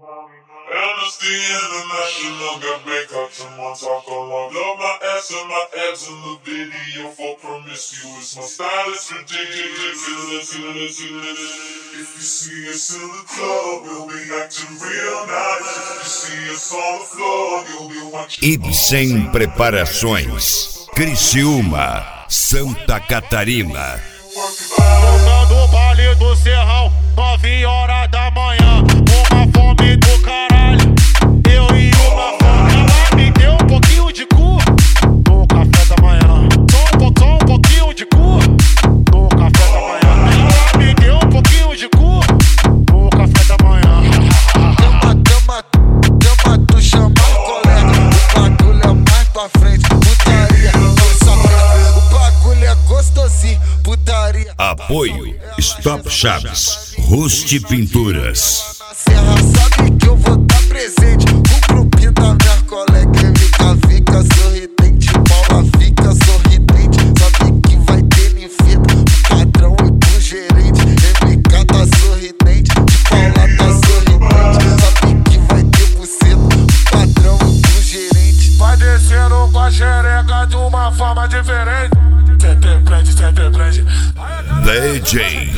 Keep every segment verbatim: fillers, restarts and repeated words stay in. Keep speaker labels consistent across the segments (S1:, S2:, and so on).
S1: Amnesty International got Bangkok to Montauk along. Love my ass and my abs in the video for promiscuous. My style is ridiculous. If you see us in the club, we'll be acting real nice. If you see us on the floor, you'll be watching.
S2: Ibsen Preparações, Criciúma, Santa Catarina.
S3: Voltando o baile do Serrão, nove horas da manhã. Uma fome do caralho, eu e uma fome. Ela me deu um pouquinho de cu no café da manhã. Só um, só um pouquinho de cu no café da manhã. Ela me deu um pouquinho de cu no café da manhã.
S4: Dama, dama, dama, tu chama o colega. O bagulho é mais pra frente, putaria, dança preta. O bagulho é gostosinho, putaria.
S2: Apoio Stop Chaves, Ruste Pinturas.
S4: Na serra sabe que eu vou dar presente. O grupinho da minha colega M K fica sorridente, Paula fica sorridente. Sabe que vai ter ninfeta, o patrão e pro gerente. M K tá sorridente, Paula tá sorridente. Sabe que vai ter buceta, o patrão e pro gerente.
S3: Vai descendo com a xereca de uma forma diferente. Sempre prende, sempre prende.
S2: D J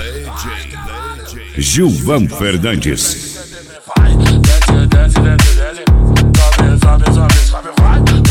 S2: Gilvan Fernandes.
S3: Vai, desce, desce, desce, desce. Sobe, sobe, sobe, sobe, vai.